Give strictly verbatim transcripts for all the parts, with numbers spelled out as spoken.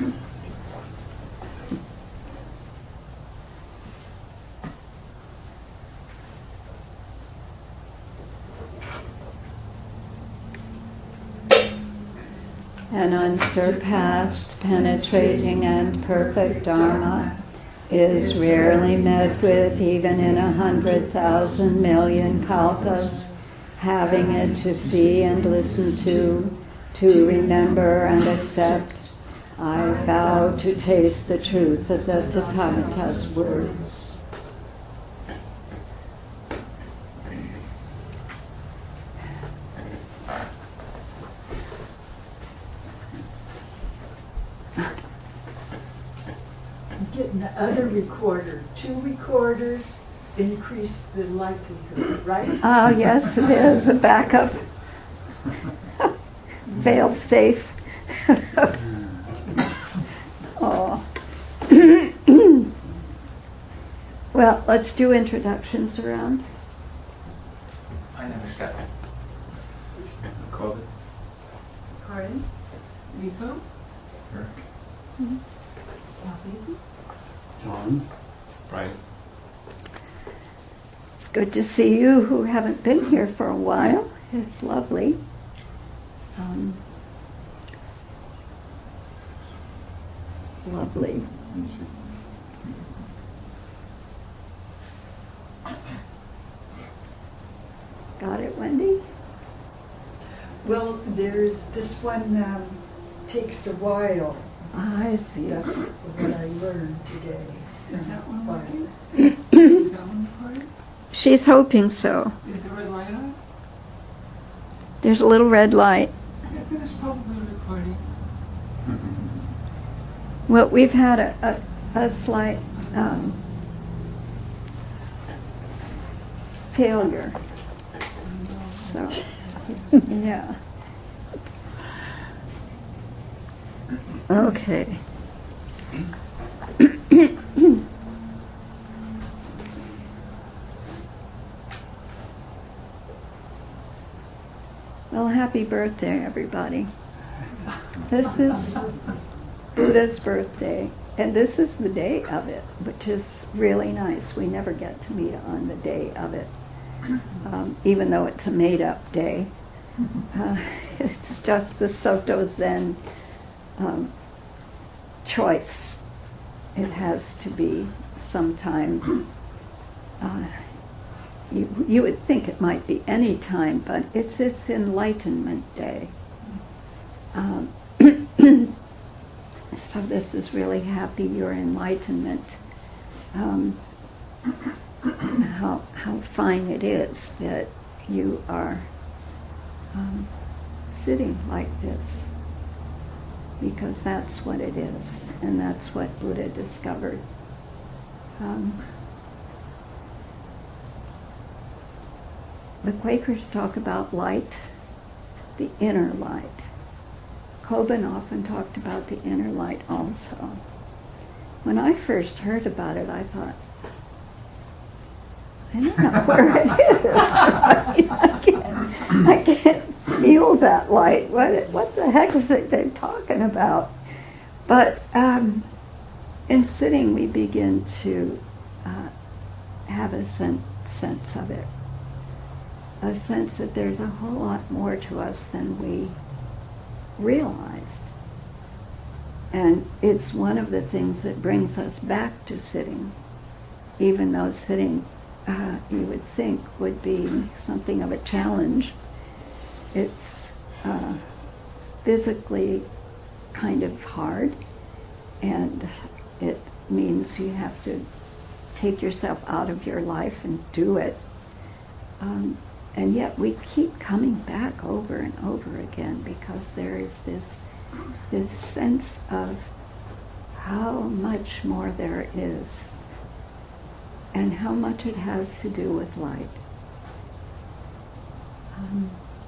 An unsurpassed, penetrating, and perfect Dharma is rarely met with even in a hundred thousand million kalpas. Having it to see and listen to, to remember and accept, I vow to taste the truth of the Tathagata's words. Getting the other recorder, two recorders, increase the likelihood, right? Oh, yes, it is. A backup. Fail safe. Oh. Well, let's do introductions around. My name is Scott. Corbin. Pardon? Rico? Eric. Mm-hmm. John. Brian. It's good to see you who haven't been here for a while. It's lovely. Um, lovely. Got it, Wendy? Well, there's this one um, takes a while. I see. That's what I learned today. Is that one working? Is Is that one recorded? She's hoping so. Is the red light on? There's a little red light. I think it's probably recording. Well, we've had a, a, a slight um, failure. So, yeah. Okay. Well, happy birthday, everybody. This is Buddha's birthday, and this is the day of it, which is really nice. We never get to meet on the day of it, um, even though it's a made-up day. Uh, it's just the Soto Zen um, choice. It has to be sometime. Uh, you, you would think it might be any time, but it's this Enlightenment Day. Um, so this is really happy your enlightenment. Um, how how fine it is that you are um, sitting like this, because that's what it is, and that's what Buddha discovered. Um, the Quakers talk about light, the inner light. Coben often talked about the inner light also. When I first heard about it, I thought, I don't know where it is. I can't, I can't feel that light. What, what the heck is it they're talking about? But um, in sitting, we begin to uh, have a sen- sense of it. A sense that there's a whole lot more to us than we realized. And it's one of the things that brings us back to sitting, even though sitting, uh, you would think, would be something of a challenge. It's uh, physically kind of hard, and it means you have to take yourself out of your life and do it. Um, and yet we keep coming back over and over again, because there is this this sense of how much more there is, and how much it has to do with light. Um,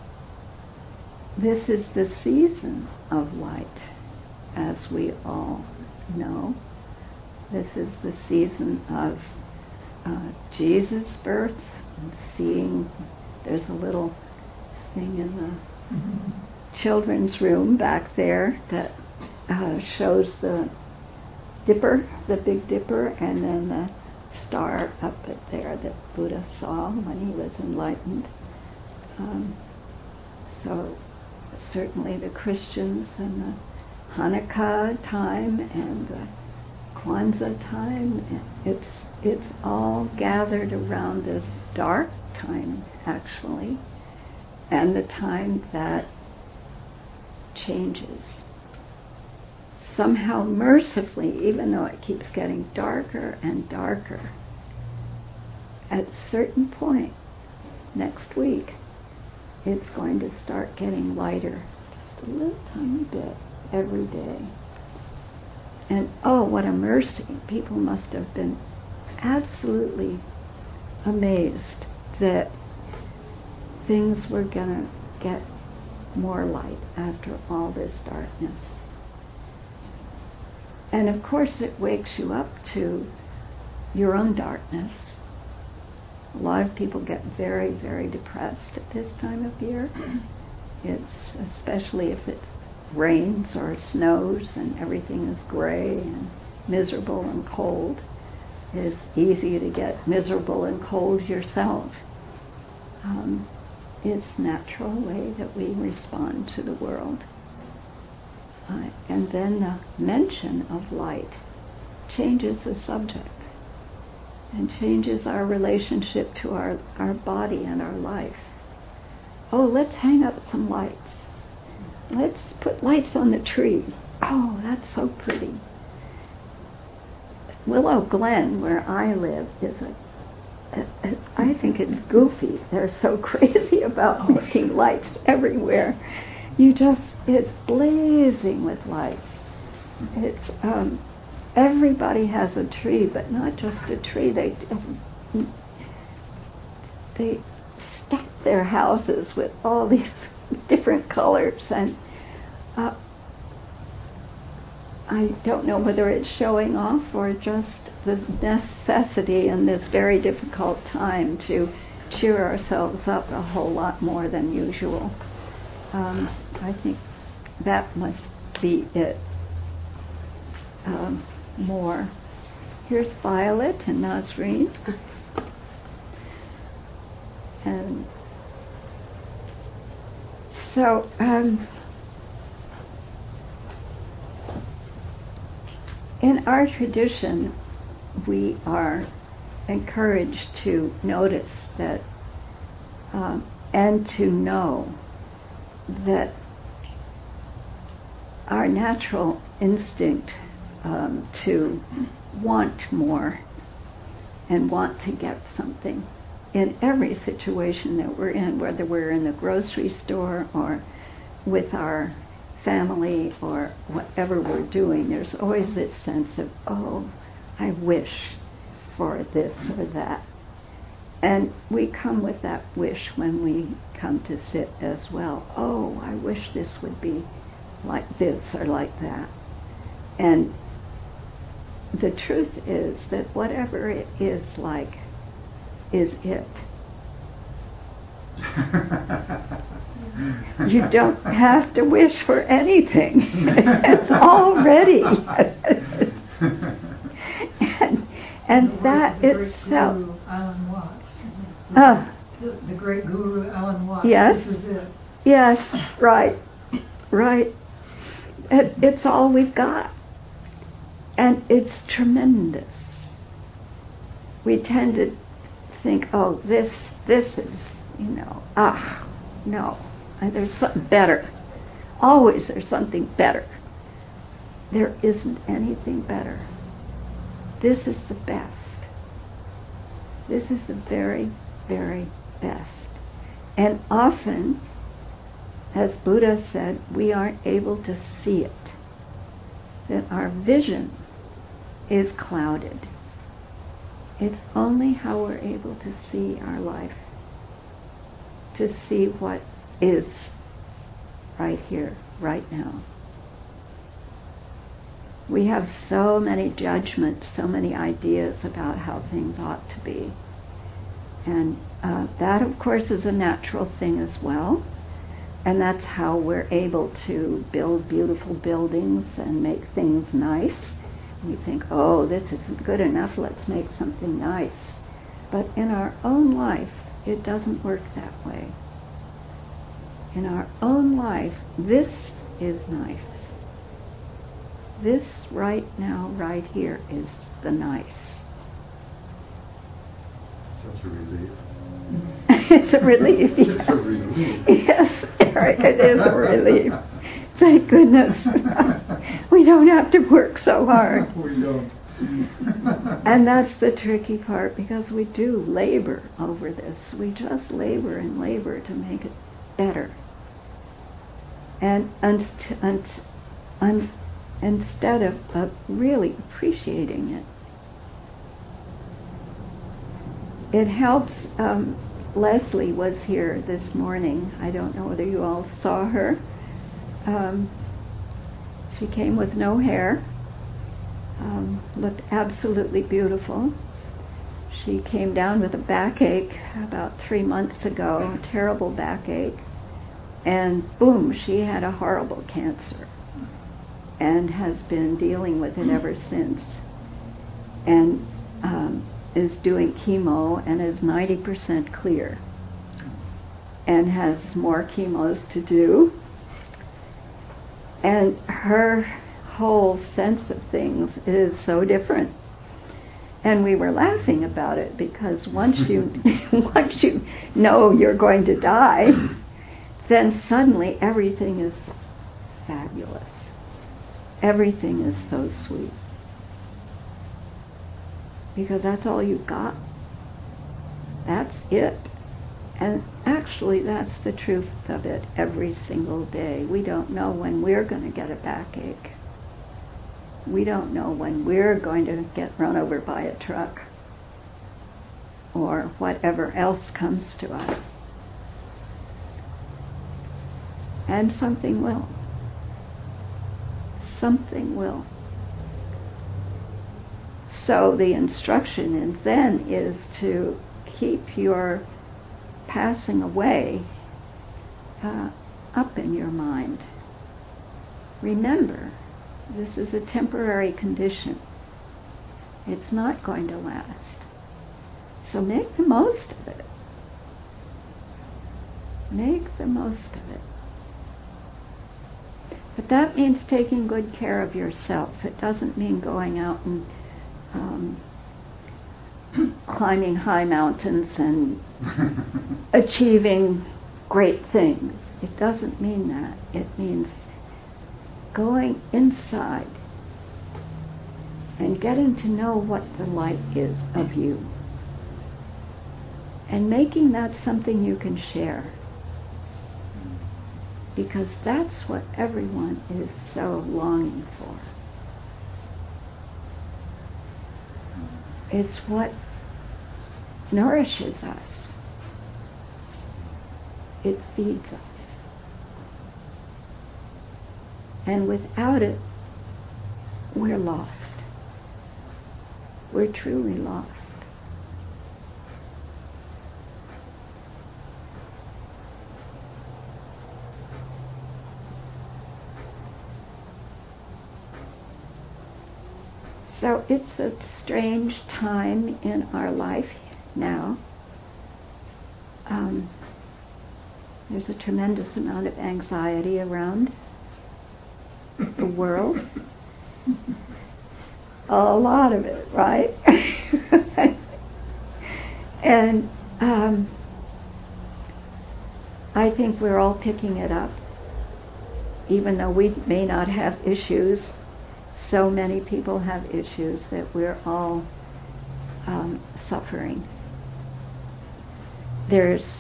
this is the season of light, as we all know. This is the season of uh, Jesus' birth, and seeing, there's a little thing in the children's room back there that uh, shows the Dipper, the Big Dipper, and then the star up at there that Buddha saw when he was enlightened. Um, so certainly the Christians and the Hanukkah time and the Kwanzaa time, it's it's all gathered around this dark time, actually, and the time that changes. Somehow mercifully, even though it keeps getting darker and darker, at a certain point next week, it's going to start getting lighter, just a little tiny bit every day. And oh, what a mercy. People must have been absolutely amazed that things were going to get more light after all this darkness. And of course it wakes you up to your own darkness. A lot of people get very, very depressed at this time of year. It's especially if it rains or snows and everything is gray and miserable and cold. It's easy to get miserable and cold yourself. Um, it's a natural way that we respond to the world. Uh, and then the mention of light changes the subject and changes our relationship to our, our body and our life. Oh, let's hang up some lights. Let's put lights on the tree. Oh, that's so pretty. Willow Glen, where I live, is a, a, a I think it's goofy. They're so crazy about making lights everywhere. You just, it's blazing with lights. It's, um, everybody has a tree, but not just a tree. They, they stack their houses with all these different colors, and uh, I don't know whether it's showing off or just the necessity in this very difficult time to cheer ourselves up a whole lot more than usual. Um, I think that must be it. Um, more. Here's Violet and Nazreen. And so, um, in our tradition, we are encouraged to notice that um, and to know that our natural instinct um, to want more and want to get something in every situation that we're in, whether we're in the grocery store or with our family or whatever we're doing, there's always this sense of, oh, I wish for this or that. And we come with that wish when we come to sit as well. Oh, I wish this would be like this or like that. And the truth is that whatever it is like is it. You don't have to wish for anything. It's already. and and the that the itself. Guru Alan Watts. Uh, the, the great Guru Alan Watts. Yes. This is it. Yes, right, right. It, it's all we've got. And it's tremendous. We tend to think, oh, this, this is, you know, ah, no, there's something better. Always there's something better. There isn't anything better. This is the best. This is the very, very best. And often, as Buddha said, we aren't able to see it. That our vision is clouded. It's only how we're able to see our life, to see what is right here, right now. We have so many judgments, so many ideas about how things ought to be. And uh, that, of course, is a natural thing as well. And that's how we're able to build beautiful buildings and make things nice. We think, oh, this isn't good enough, let's make something nice. But in our own life, it doesn't work that way. In our own life, this is nice. This right now, right here, is the nice. Such a relief. It's a relief. It's a relief. Yes, Eric, it is a relief. Thank goodness. We don't have to work so hard. We don't. And that's the tricky part, because we do labor over this. We just labor and labor to make it better. And un- un- un- instead of uh, really appreciating it, it helps. Um, Leslie was here this morning. I don't know whether you all saw her. Um, she came with no hair. Um, looked absolutely beautiful. She came down with a backache about three months ago, a terrible backache, and boom, she had a horrible cancer and has been dealing with it ever since, and um, is doing chemo and is ninety percent clear and has more chemos to do. And her whole sense of things is so different. And we were laughing about it, because once you once you know you're going to die, then suddenly everything is fabulous. Everything is so sweet. Because that's all you've got. That's it. And actually, that's the truth of it every single day. We don't know when we're going to get a backache. We don't know when we're going to get run over by a truck or whatever else comes to us. And something will. Something will. So the instruction in Zen is to keep your passing away uh, up in your mind. Remember, this is a temporary condition. It's not going to last. So make the most of it. Make the most of it. But that means taking good care of yourself. It doesn't mean going out and um, climbing high mountains and achieving great things. It doesn't mean that. It means going inside and getting to know what the light is of you, and making that something you can share, because that's what everyone is so longing for. It's what nourishes us. It feeds us. And without it, we're lost. We're truly lost. So it's a strange time in our life now. Um, there's a tremendous amount of anxiety around the world. A lot of it, right? And um, I think we're all picking it up. Even though we may not have issues, so many people have issues that we're all um, suffering. There's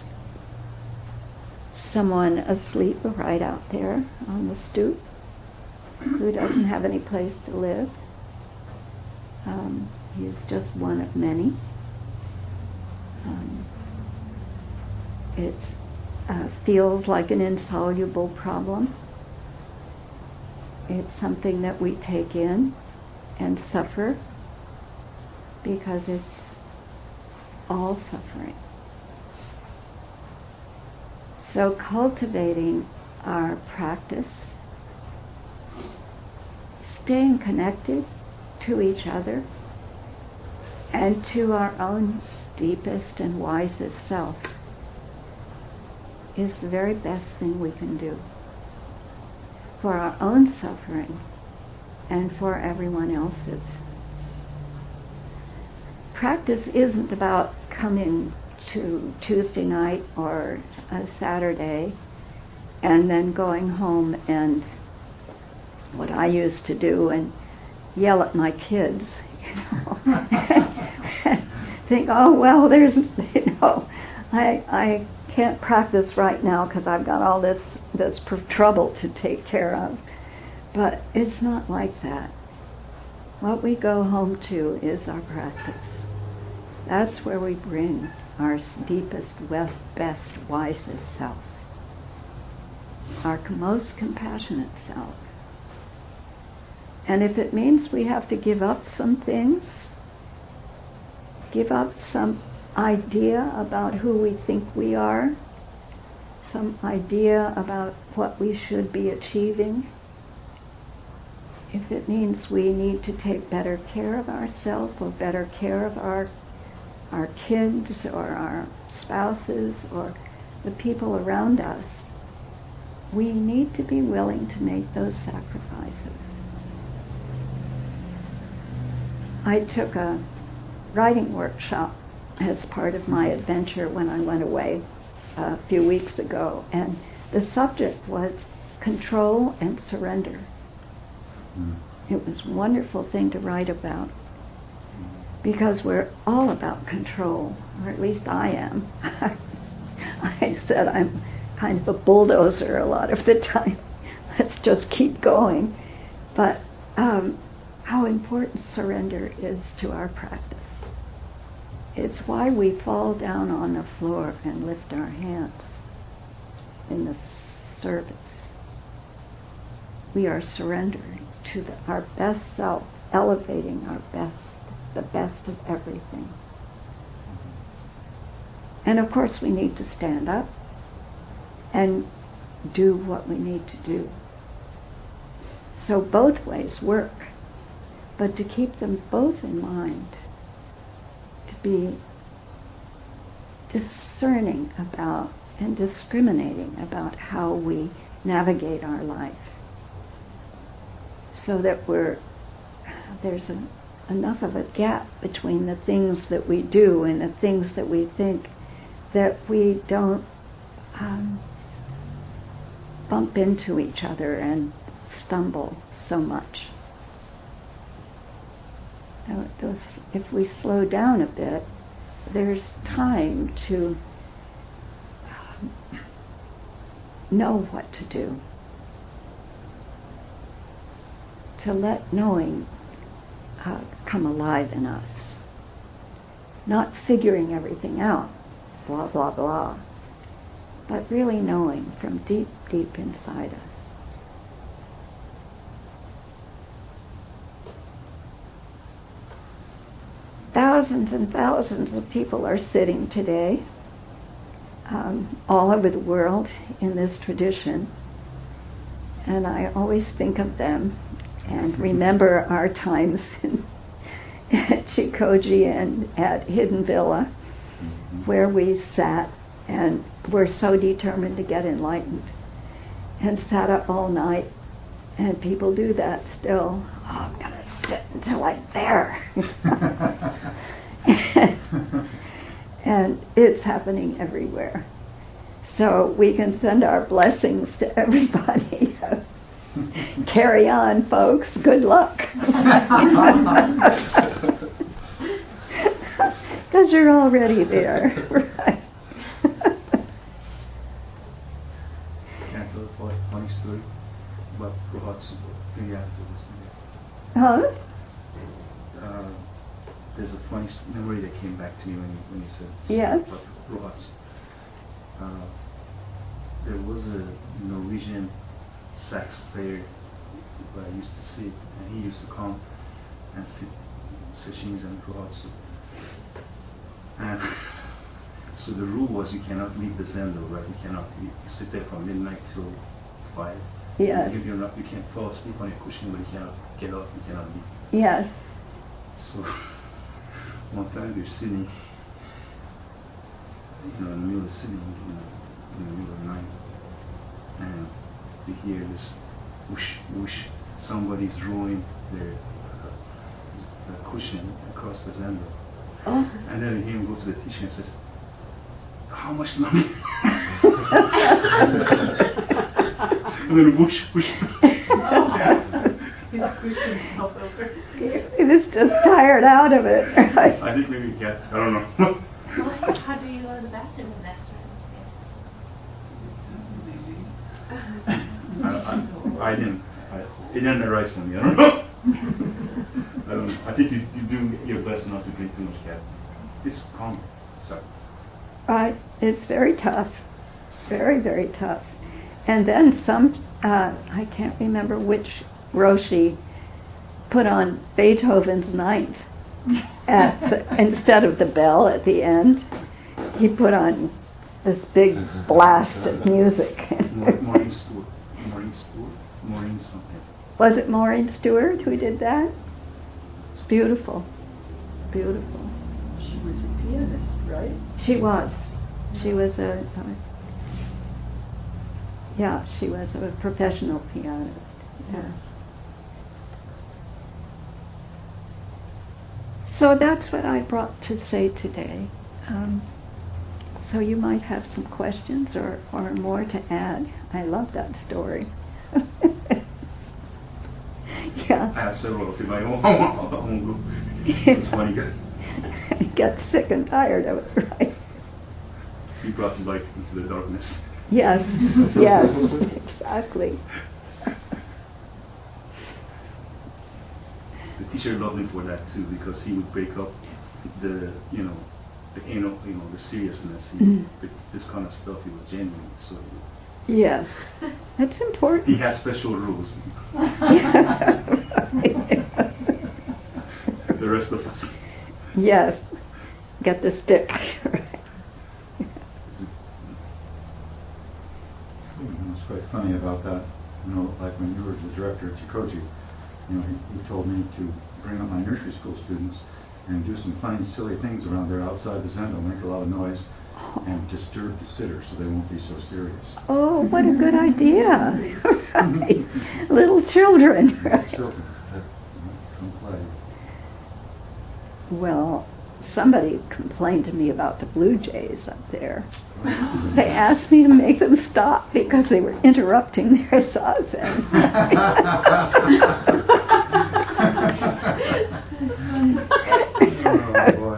someone asleep right out there on the stoop who doesn't have any place to live. Um, he's just one of many. Um, it uh, feels like an insoluble problem. It's something that we take in and suffer, because it's all suffering. So cultivating our practice, staying connected to each other and to our own deepest and wisest self is the very best thing we can do for our own suffering and for everyone else's. Practice isn't about coming to Tuesday night or a Saturday and then going home and what I used to do and yell at my kids, you know, think, oh well, there's, you know, I I can't practice right now because I've got all this this pr- trouble to take care of. But it's not like that. What we go home to is our practice. That's where we bring our deepest, best, wisest self, our most compassionate self. And if it means we have to give up some things, give up some idea about who we think we are, some idea about what we should be achieving, if it means we need to take better care of ourselves or better care of our our kids or our spouses or the people around us, we need to be willing to make those sacrifices. I took a writing workshop as part of my adventure when I went away a few weeks ago, and the subject was control and surrender. Mm. It was a wonderful thing to write about, because we're all about control, or at least I am. I said I'm kind of a bulldozer a lot of the time. Let's just keep going. But um, how important surrender is to our practice. It's why we fall down on the floor and lift our hands in the service. We are surrendering to the, our best self, elevating our best, the best of everything. And of course we need to stand up and do what we need to do. So both ways work, but to keep them both in mind, to be discerning about and discriminating about how we navigate our life, so that we're there's a, enough of a gap between the things that we do and the things that we think, that we don't um, bump into each other and stumble so much. Now, those, if we slow down a bit, there's time to know what to do, to let knowing uh, come alive in us, not figuring everything out, blah, blah, blah, but really knowing from deep, deep inside us. Thousands and thousands of people are sitting today, um, all over the world in this tradition, and I always think of them and remember our times in, at Chikoji and at Hidden Villa, mm-hmm. where we sat and were so determined to get enlightened and sat up all night, and people do that still. Oh, I'm going to sit until I'm there. and, and it's happening everywhere. So we can send our blessings to everybody. Carry on, folks. Good luck. Because you're already there, right? Can I tell a funny story about Rohatsu? Maybe after this maybe. Huh? Uh, there's a funny memory that came back to me when you, when you said yes. about Rohatsu. Uh, there was a Norwegian sax player who I used to see, and he used to come and sit sessions and Rohatsu. And so the rule was you cannot leave the zendo, right? You cannot you sit there from midnight till five. Yes. You, you're not, you can't fall asleep on your cushion, but you cannot get up, you cannot leave. Yes. So one time we're sitting, you know, in the middle of the city, you know, in the middle of the night, and you hear this whoosh, whoosh. Somebody's rolling their uh, the cushion across the zendo. Oh. And then you hear him go to the teacher and says, "How much longer?" And then whoosh, whoosh. His cushion fell over. He was just tired out of it. Right? I think maybe yeah, I don't know. Well, how do you go to the bathroom in that I, I, I didn't. I, it didn't arise for me. I don't know. I don't know. I think you, you do your best not to drink too much caffeine. It's calm. Sorry. Right. It's very tough. Very, very tough. And then some, uh, I can't remember which Roshi put on Beethoven's Ninth at the, instead of the bell at the end. He put on this big blast of music. Maureen Stewart. Maureen Stewart? Maureen something. Was it Maureen Stewart who did that? It's beautiful. Beautiful. She was a pianist, right? She was. She was a, a yeah, she was a professional pianist. Yes. So that's what I brought to say today. Um, so you might have some questions or, or more to add. I love that story. Yeah. I have several of them. I won't, I won't go. It's funny. He got sick and tired of it, right? He brought light into the darkness. Yes, yes, exactly. The teacher loved me for that too, because he would break up the, you know, the anal, you know, the seriousness. He, Mm. This kind of stuff, he was genuine. So Yes, that's important. he had special rules. The rest of us. Yes, get the stick. You know, it's quite funny about that. You know, like when you were the director at Chikoji, you know, he, he told me to bring up my nursery school students and do some funny, silly things around there outside the zendo, make a lot of noise, and disturb the sitters so they won't be so serious. Oh, what a good idea. Right. Little children. Little children, that, you know, come play. Well, somebody complained to me about the Blue Jays up there. They asked me to make them stop because they were interrupting their zazen. Oh, boy.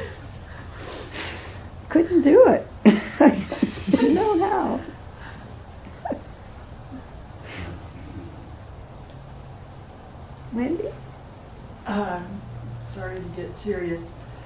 Couldn't do it. Didn't know how. Wendy? Um, sorry to get serious.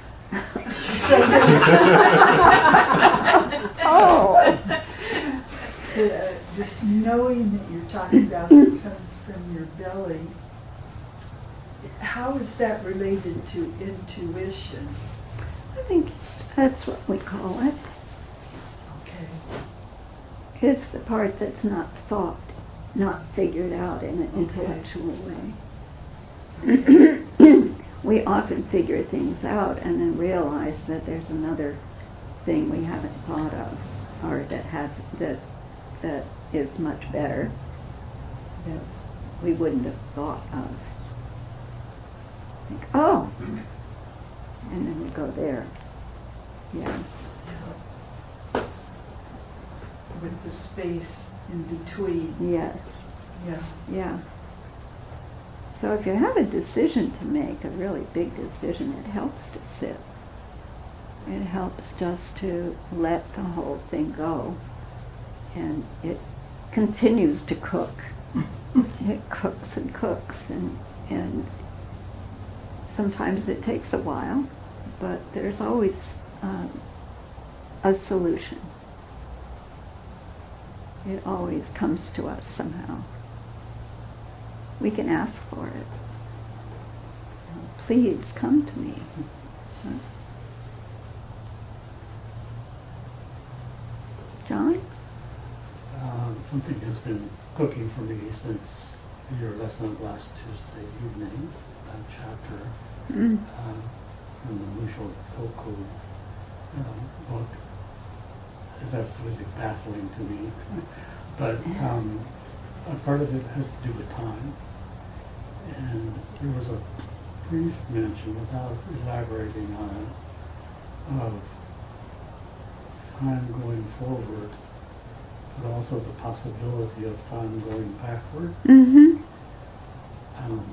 Oh. Uh, this knowing that you're talking about that comes from your belly, how is that related to intuition? I think that's what we call it. Okay. It's the part that's not thought, not figured out in an intellectual way. We often figure things out and then realize that there's another thing we haven't thought of, or that has that that is much better, that we wouldn't have thought of. Think, oh, and then we go there. Yeah. With the space in between. Yes. Yeah. Yeah. So if you have a decision to make, a really big decision, it helps to sit. It helps just to let the whole thing go. And it continues to cook. It cooks and cooks. And, and sometimes it takes a while, but there's always um, a solution. It always comes to us somehow. We can ask for it. Please come to me. Huh? John? Um, something has been cooking for me since your lesson last Tuesday evening. That chapter Mm. uh, from the Musho Toku uh, book is absolutely baffling to me. But um, a part of it has to do with time. And there was a brief mention, without elaborating on it, of time going forward, but also the possibility of time going backward. Mm-hmm. Um,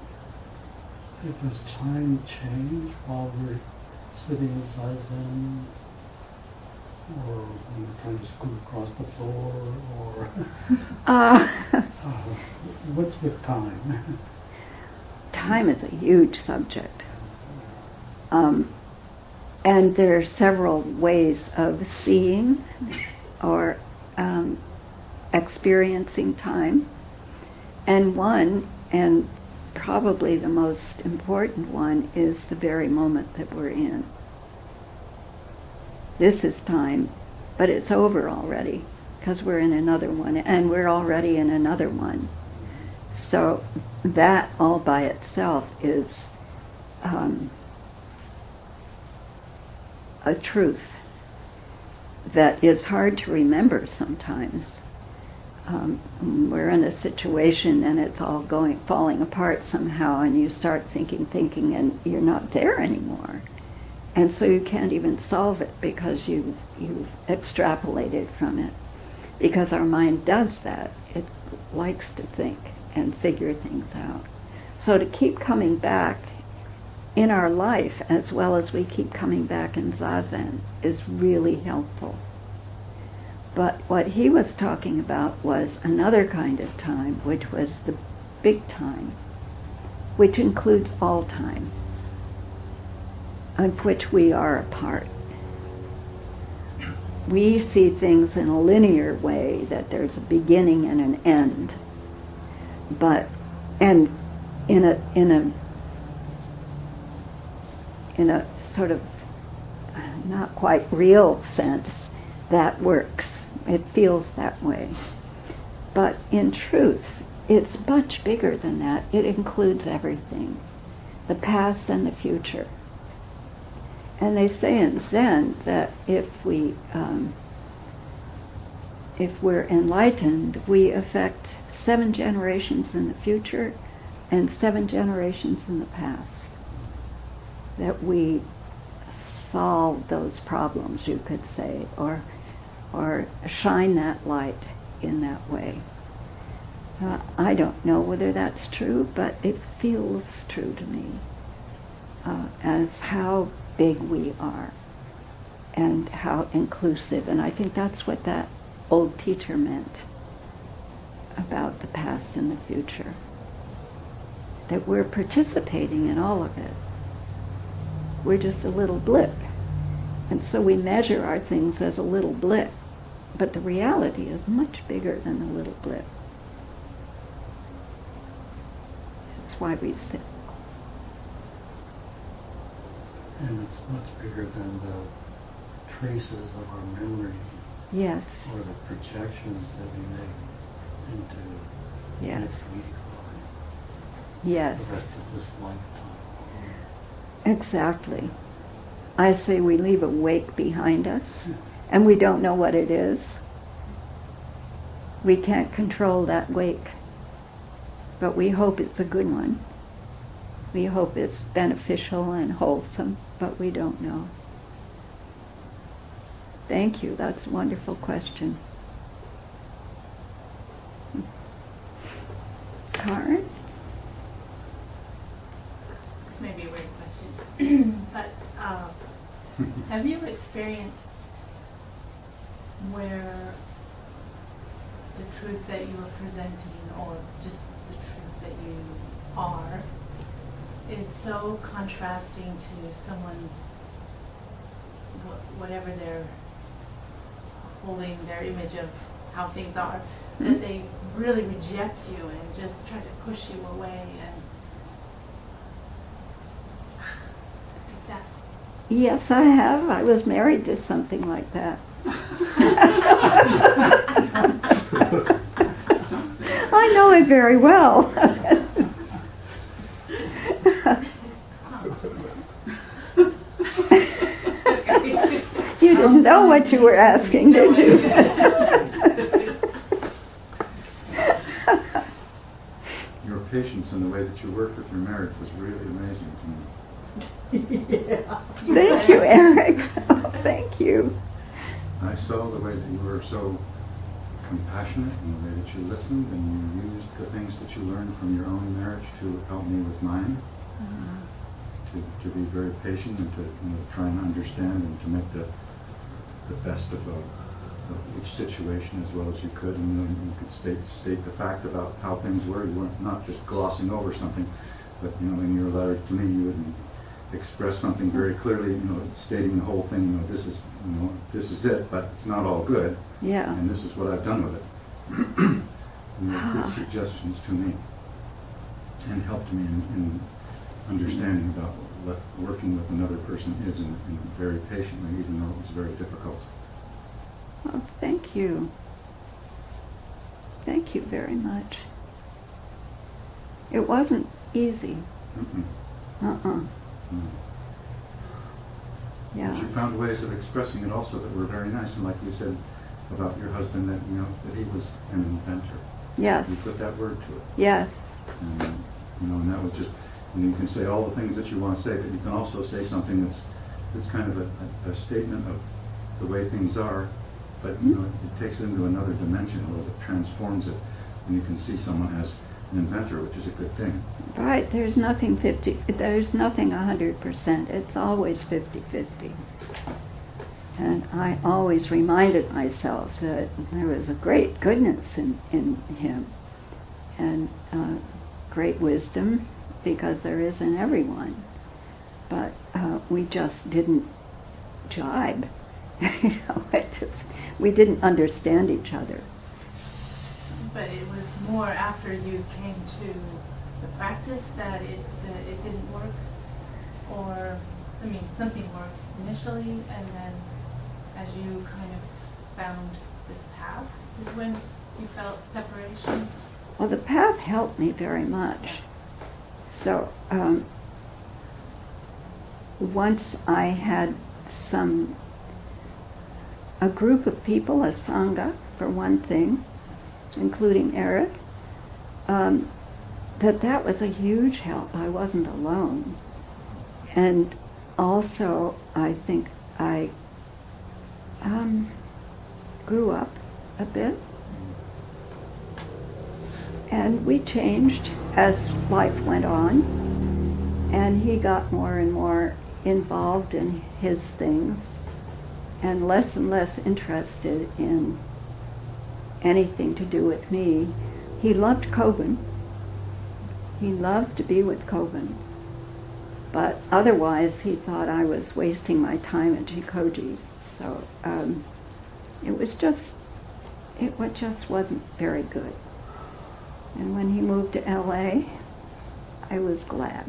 does time change while we're sitting in Zazen, or when we're trying to scoot across the floor, or Uh, uh, what's with time? time is a huge subject. Um, and there are several ways of seeing or um, experiencing time. And one, and probably the most important one, is the very moment that we're in. This is time, but it's over already because we're in another one, and we're already in another one. So that all by itself is um, a truth that is hard to remember sometimes. Um, we're in a situation and it's all going falling apart somehow, and you start thinking, thinking, and you're not there anymore. And so you can't even solve it because you, you've extrapolated from it. Because our mind does that. It likes to think and figure things out. So to keep coming back in our life as well as we keep coming back in Zazen is really helpful. But what he was talking about was another kind of time, which was the big time, which includes all time, of which we are a part. We see things in a linear way, that there's a beginning and an end. But, and in a, in a, in a sort of not quite real sense, that works. It feels that way. But in truth, it's much bigger than that. It includes everything, the past and the future. And they say in Zen that if we, um, if we're enlightened, we affect seven generations in the future and seven generations in the past. That we solve those problems, you could say, or or shine that light in that way. Uh, I don't know whether that's true, but it feels true to me uh, as how big we are and how inclusive. And I think that's what that old teacher meant about the past and the future. That we're participating in all of it. We're just a little blip. And so we measure our things as a little blip. But the reality is much bigger than the little blip. That's why we sit. And it's much bigger than the traces of our memory. Yes. Or the projections that we make into Yes. next week or yes. the rest of this lifetime. Exactly. I say we leave a wake behind us, and we don't know what it is. We can't control that wake, but we hope it's a good one. We hope it's beneficial and wholesome, but we don't know. Thank you. That's a wonderful question. Karen? This may be a weird question, but uh, have you experienced where the truth that you are presenting, or just the truth that you are, is so contrasting to someone's, wh- whatever they're holding, their image of how things are, mm-hmm. that they really reject you and just try to push you away, and like that? Yes, I have. I was married to something like that. I know it very well. You didn't know what you were asking, did you? Your patience and the way that you worked with your marriage was really amazing to me. Yeah. Thank you, Eric. Thank you. I saw the way that you were so compassionate and the way that you listened and you used the things that you learned from your own marriage to help me with mine. Uh, To, to be very patient and to you know, try and understand and to make the the best of, a, of each situation as well as you could, and you, know, you could state state the fact about how things were. You weren't not just glossing over something, but you know in your letter to me you would express something very clearly. You know, stating the whole thing. You know, this is you know this is it, but it's not all good. yeah. And this is what I've done with it. And you had good suggestions to me and helped me in. in understanding about what working with another person is and, and very patiently, even though it was very difficult. Oh, thank you. Thank you very much. It wasn't easy. Mm-mm. Uh-uh. Mm. Yeah. But you found ways of expressing it also that were very nice, and like you said about your husband, that you know that he was an inventor. Yes. You put that word to it. Yes. And, you know, and that was just. And you can say all the things that you want to say, but you can also say something that's that's kind of a, a, a statement of the way things are, but you know, it takes it into another dimension, or it transforms it, and you can see someone as an inventor, which is a good thing. Right. There's nothing fifty. There's nothing a hundred percent. It's always fifty-fifty. And I always reminded myself that there was a great goodness in in him, and uh, great wisdom, because there is in everyone. But uh, we just didn't jibe. you know, it just, we didn't understand each other. But it was more after you came to the practice that it that it didn't work, or I mean something worked initially, and then as you kind of found this path is when you felt separation. Well, the path helped me very much. So um, once I had some, a group of people, a sangha for one thing, including Eric, um, that that was a huge help. I wasn't alone. And also, I think I um, grew up a bit. And we changed as life went on, and he got more and more involved in his things and less and less interested in anything to do with me. He loved Kobun. He loved to be with Kobun. But otherwise, he thought I was wasting my time at Jikoji. So um, it was just, it was just wasn't very good. And when he moved to L A, I was glad.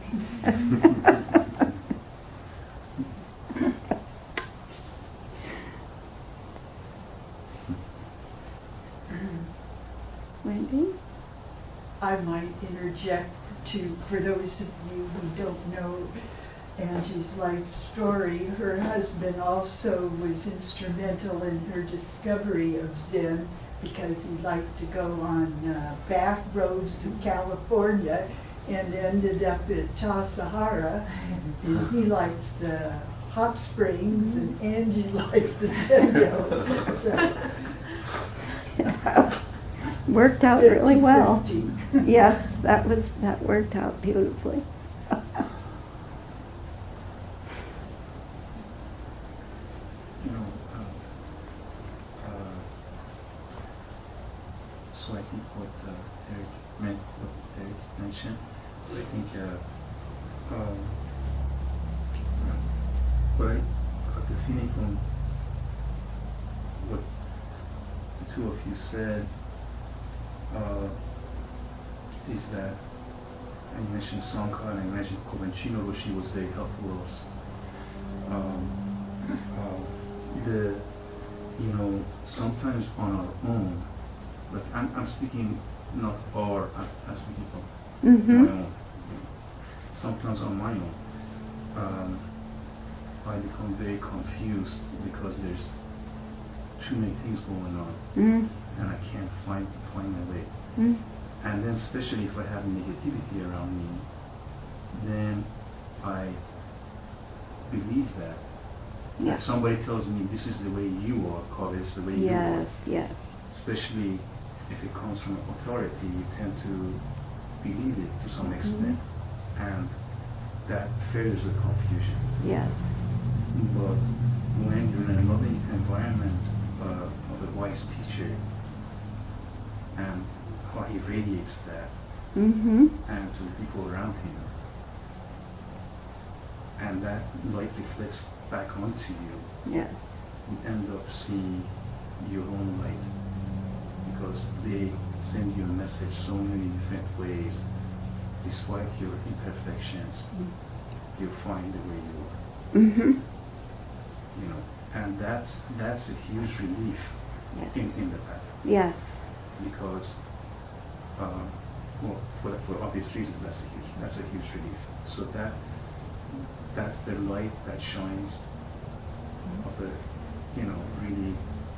Wendy? I might interject to, for those of you who don't know Angie's life story, her husband also was instrumental in her discovery of Zen, because he liked to go on uh, back roads of California and ended up at Tassajara. And he liked the hot springs, and Angie liked the Zen hills. So. Yeah. Worked out really well. fifty-fifty. Yes, that was that worked out beautifully. You know, uh, uh, so I think what uh, Eric meant, what Eric mentioned, I think uh, um, what I got the feeling from what the two of you said uh, is that, and you mentioned Sangha and I mentioned Kobun Roshi was very helpful also. Um, uh, the, you know, sometimes on our own, like I'm, I'm speaking not our, I'm, I'm speaking of Mhm. my own. You know. Sometimes on my own, um, I become very confused because there's too many things going on, Mm. and I can't find find my way. Mm. And then, especially if I have negativity around me, then I believe that. Yeah. If somebody tells me this is the way you are, Kaveh, it's the way you are. Yes, yes. Especially if it comes from authority, you tend to believe it to some extent, and that furthers the confusion. Yes. But when you're in a loving environment uh, of a wise teacher, and how he radiates that, Mm-hmm. and to the people around him, and that light reflects back onto you, Yes. you end up seeing your own light, because they send you a message so many different ways. Despite your imperfections, you find the way you are. Mm-hmm. You know, and that's that's a huge relief Yes. in, in the path, Yes. because um, well, for, for obvious reasons, that's a huge that's a huge relief. So that that's the light that shines of a, you know, really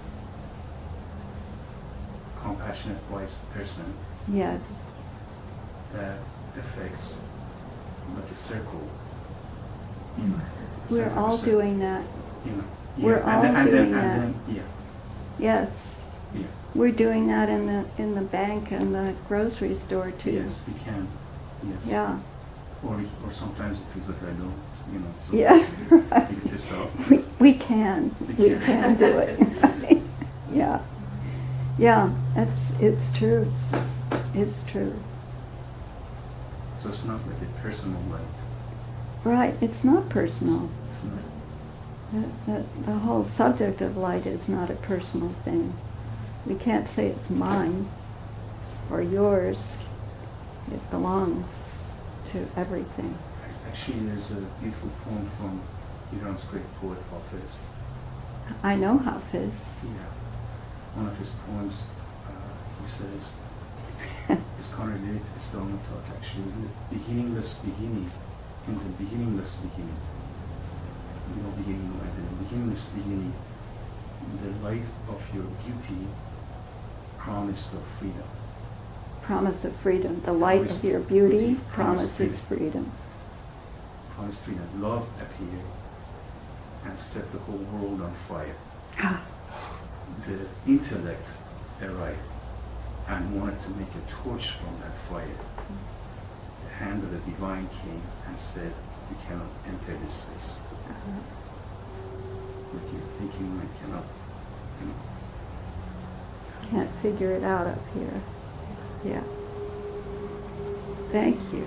compassionate, wise person Yes. that affects like a circle. You know, a We're circle, all circle, doing that. You know, We're yeah, all and then, and doing then, that. And then, yeah, Yes. yeah. We're doing that in the in the bank and the grocery store too. Yes, we can. Yes. Yeah. Or or sometimes it feels like I don't. You know. So Yeah. Right. you get pissed off. We, we can. We We can. can do it. Yeah. Yeah. It's it's true. It's true. So it's not like a personal light. Right. It's not personal. It's not. The, the, the whole subject of light is not a personal thing. We can't say it's mine or yours. It belongs to everything. Actually, there's a beautiful poem from Iran's great poet Hafiz. I know Hafiz. Yeah. One of his poems, uh, he says, it's kind of related to this Dharma talk actually. The beginningless beginning, in the beginningless beginning, no beginning, no end, in the beginningless beginning, the light of your beauty promised of freedom. Promise of freedom. The light Promise of your beauty beauty, promise promises freedom. Promised freedom. Love appeared and set the whole world on fire. The intellect arrived and wanted to make a torch from that fire. The hand of the divine came and said, you cannot enter this space. Uh-huh. Like your thinking mind cannot, you know. Can't figure it out up here. Yeah. Thank you.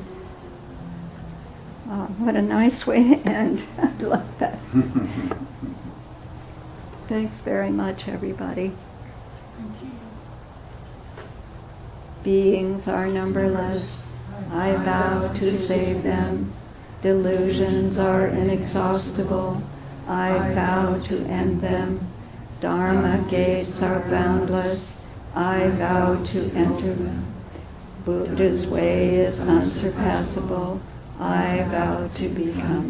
Oh, what a nice way to end. I love that. Thanks very much, everybody. Thank you. Beings are numberless. I vow to save them. Delusions are inexhaustible. I vow to end them. Dharma gates are boundless. I vow to enter them. Buddha's way is unsurpassable. I vow to become